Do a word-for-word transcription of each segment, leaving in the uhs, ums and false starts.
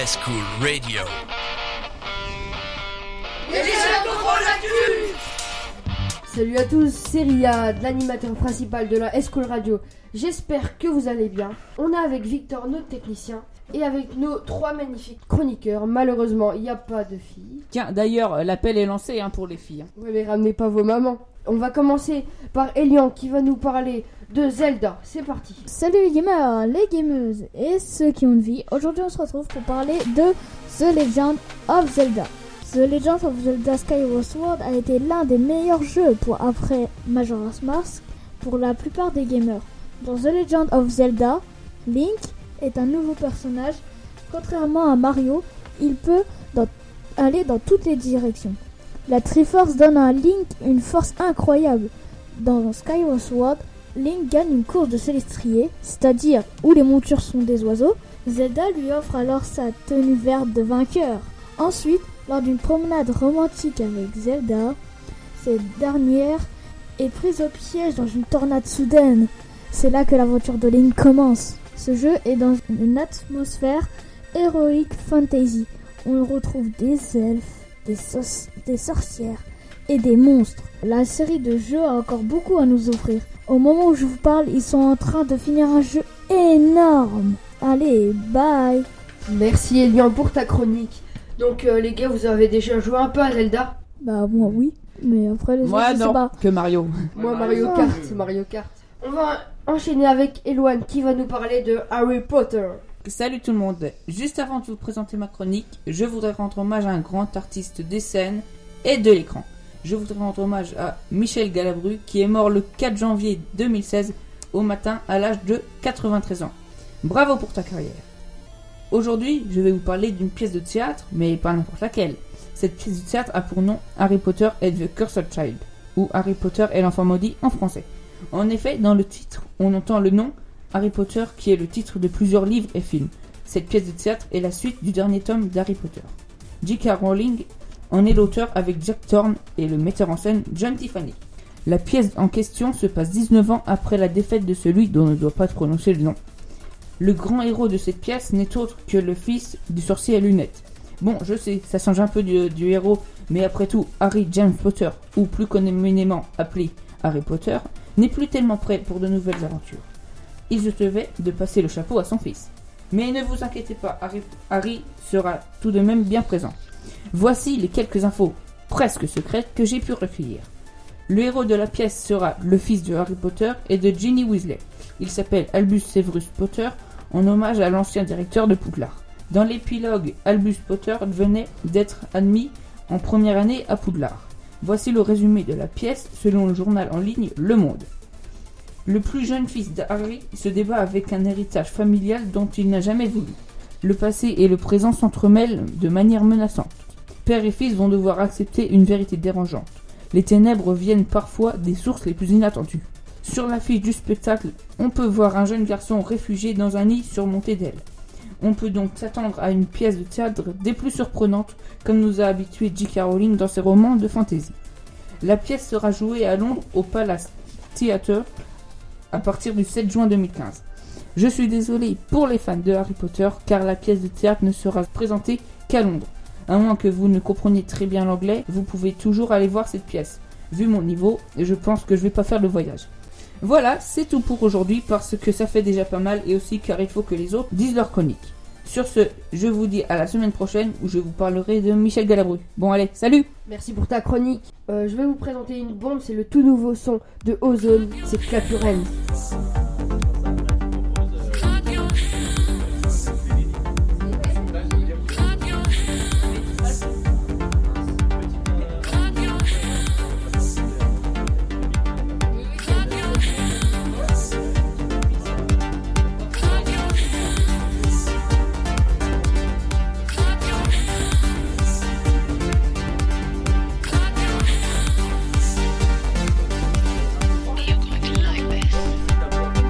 S-Cool Radio. Salut à tous, c'est Riyad, l'animateur principal de la S-Cool Radio. J'espère que vous allez bien. On est avec Victor, notre technicien, et avec nos trois magnifiques chroniqueurs. Malheureusement, il n'y a pas de filles. Tiens, d'ailleurs, l'appel est lancé hein, pour les filles. Ouais, mais ramenez pas vos mamans. On va commencer par Elian qui va nous parler de Zelda. C'est parti. Salut les gamers, les gameuses et ceux qui ont une vie. Aujourd'hui on se retrouve pour parler de The Legend of Zelda. The Legend of Zelda Skyward Sword a été l'un des meilleurs jeux pour après Majora's Mask pour la plupart des gamers. Dans The Legend of Zelda, Link est un nouveau personnage. Contrairement à Mario, il peut dans, aller dans toutes les directions. La Triforce donne à Link une force incroyable. Dans Skyward Sword, Link gagne une course de célestrier, c'est-à-dire où les montures sont des oiseaux. Zelda lui offre alors sa tenue verte de vainqueur. Ensuite, lors d'une promenade romantique avec Zelda, cette dernière est prise au piège dans une tornade soudaine. C'est là que l'aventure de Link commence. Ce jeu est dans une atmosphère heroic fantasy. On retrouve des elfes, des, so- des sorcières et des monstres. La série de jeux a encore beaucoup à nous offrir. Au moment où je vous parle, ils sont en train de finir un jeu énorme. Allez, bye. Merci Elian pour ta chronique. Donc euh, les gars, vous avez déjà joué un peu à Zelda? Bah moi oui, mais après les Moi autres je sais non, pas. que Mario. Moi Mario Ah. Kart, c'est Mario Kart. On va enchaîner avec Eloane qui va nous parler de Harry Potter. Salut tout le monde. Juste avant de vous présenter ma chronique, je voudrais rendre hommage à un grand artiste des scènes et de l'écran. Je voudrais rendre hommage à Michel Galabru qui est mort le quatre janvier deux mille seize au matin à l'âge de quatre-vingt-treize ans. Bravo pour ta carrière. Aujourd'hui, je vais vous parler d'une pièce de théâtre, mais pas n'importe laquelle. Cette pièce de théâtre a pour nom Harry Potter and the Cursed Child, ou Harry Potter et l'enfant maudit en français. En effet, dans le titre, on entend le nom Harry Potter qui est le titre de plusieurs livres et films. Cette pièce de théâtre est la suite du dernier tome d'Harry Potter. J K Rowling en est l'auteur avec Jack Thorne et le metteur en scène John Tiffany. La pièce en question se passe dix-neuf ans après la défaite de celui dont on ne doit pas prononcer le nom. Le grand héros de cette pièce n'est autre que le fils du sorcier à lunettes. Bon, je sais, ça change un peu du, du héros, mais après tout, Harry James Potter, ou plus communément appelé Harry Potter, n'est plus tellement prêt pour de nouvelles aventures. Il se devait de passer le chapeau à son fils. Mais ne vous inquiétez pas, Harry, Harry sera tout de même bien présent. Voici les quelques infos presque secrètes que j'ai pu recueillir. Le héros de la pièce sera le fils de Harry Potter et de Ginny Weasley. Il s'appelle Albus Severus Potter, en hommage à l'ancien directeur de Poudlard. Dans l'épilogue, Albus Potter venait d'être admis en première année à Poudlard. Voici le résumé de la pièce selon le journal en ligne Le Monde. Le plus jeune fils d'Harry se débat avec un héritage familial dont il n'a jamais voulu. Le passé et le présent s'entremêlent de manière menaçante. Père et fils vont devoir accepter une vérité dérangeante. Les ténèbres viennent parfois des sources les plus inattendues. Sur l'affiche du spectacle, on peut voir un jeune garçon réfugié dans un nid surmonté d'ailes. On peut donc s'attendre à une pièce de théâtre des plus surprenantes, comme nous a habitué J K Rowling dans ses romans de fantasy. La pièce sera jouée à Londres au Palace Theatre à partir du sept juin deux mille quinze. Je suis désolé pour les fans de Harry Potter, car la pièce de théâtre ne sera présentée qu'à Londres. À moins que vous ne compreniez très bien l'anglais, vous pouvez toujours aller voir cette pièce. Vu mon niveau, je pense que je vais pas faire le voyage. Voilà, c'est tout pour aujourd'hui parce que ça fait déjà pas mal et aussi car il faut que les autres disent leur chronique. Sur ce, je vous dis à la semaine prochaine où je vous parlerai de Michel Galabru. Bon allez, salut! Merci pour ta chronique. Euh, je vais vous présenter une bombe, c'est le tout nouveau son de Ozone, c'est Clap Your Hands. You're going to like this.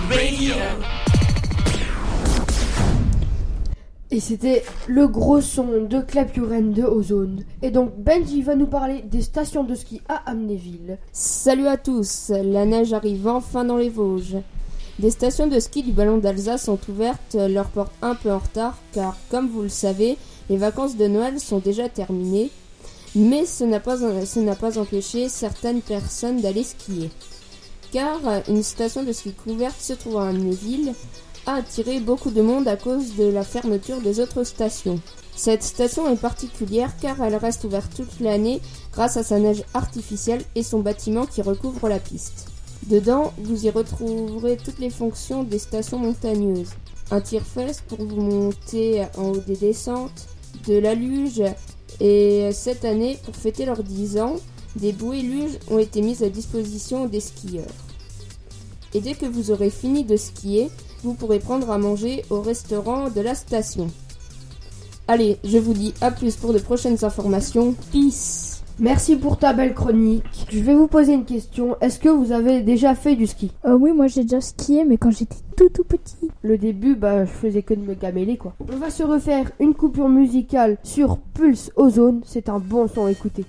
Et c'était le gros son de Clapuren de Ozone. Et donc Benji va nous parler des stations de ski à Amnéville. Salut à tous, la neige arrive enfin dans les Vosges. Des stations de ski du Ballon d'Alsace sont ouvertes, leurs portes un peu en retard car, comme vous le savez, les vacances de Noël sont déjà terminées. Mais ce n'a pas, ce n'a pas empêché certaines personnes d'aller skier. Car une station de ski couverte se trouvant à Amnéville a attiré beaucoup de monde à cause de la fermeture des autres stations. Cette station est particulière car elle reste ouverte toute l'année grâce à sa neige artificielle et son bâtiment qui recouvre la piste. Dedans, vous y retrouverez toutes les fonctions des stations montagneuses. Un tire-fesse pour vous monter en haut des descentes, de la luge, et cette année, pour fêter leurs dix ans, des bouées luges ont été mises à disposition des skieurs. Et dès que vous aurez fini de skier, vous pourrez prendre à manger au restaurant de la station. Allez, je vous dis à plus pour de prochaines informations. Peace. Merci pour ta belle chronique. Je vais vous poser une question. Est-ce que vous avez déjà fait du ski? Euh, oui, moi j'ai déjà skié, mais quand j'étais tout tout petit. Le début, bah, je faisais que de me gameler, quoi. On va se refaire une coupure musicale sur Pulse Ozone. C'est un bon son à écouter.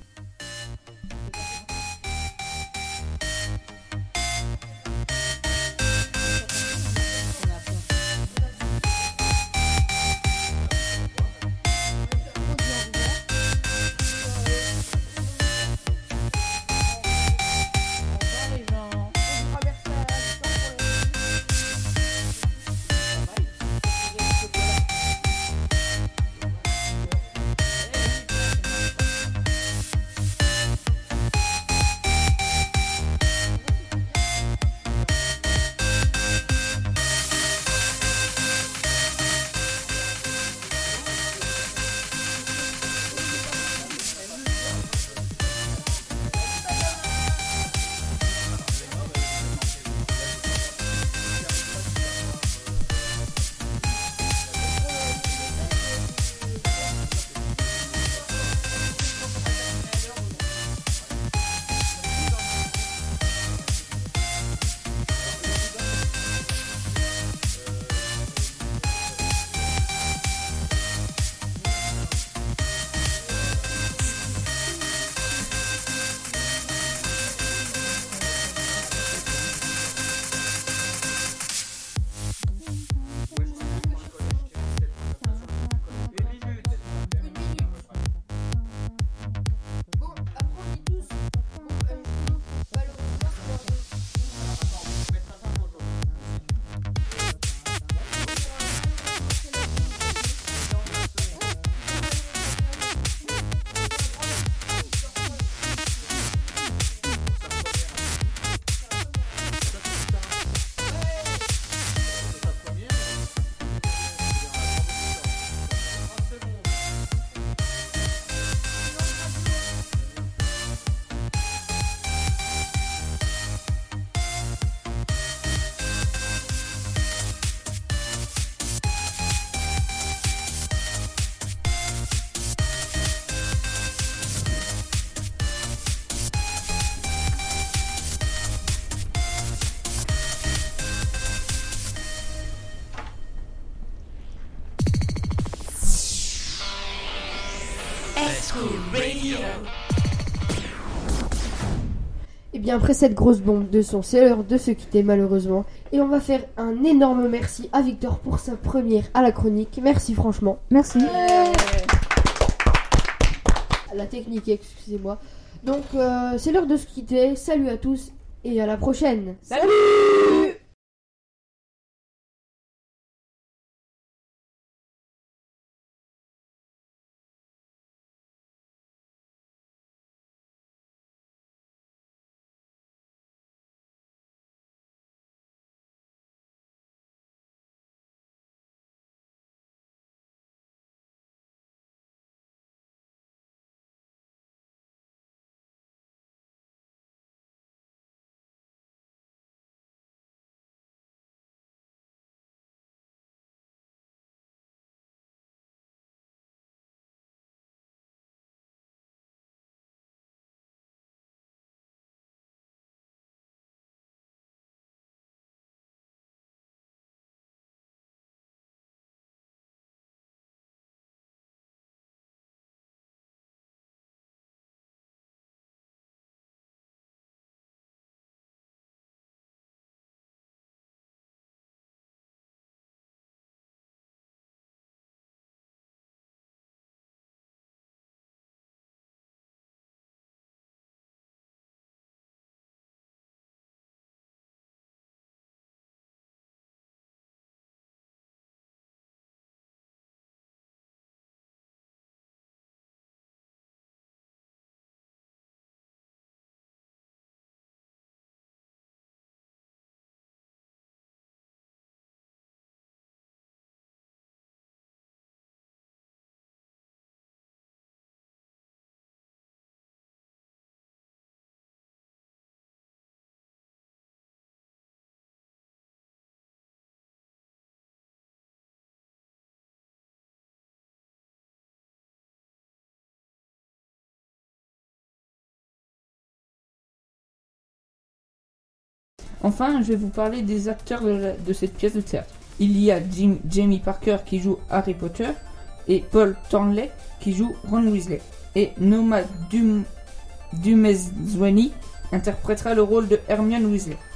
Et bien après cette grosse bombe de son, c'est l'heure de se quitter malheureusement. Et on va faire un énorme merci à Victor pour sa première à la chronique. Merci franchement. Merci. À la technique, excusez-moi. Donc euh, c'est l'heure de se quitter. Salut à tous et à la prochaine. Salut. Enfin, je vais vous parler des acteurs de, la- de cette pièce de théâtre. Il y a Jim, Jamie Parker qui joue Harry Potter et Paul Thornley qui joue Ron Weasley. Et Noma Dum, Dumezweni interprétera le rôle de Hermione Weasley.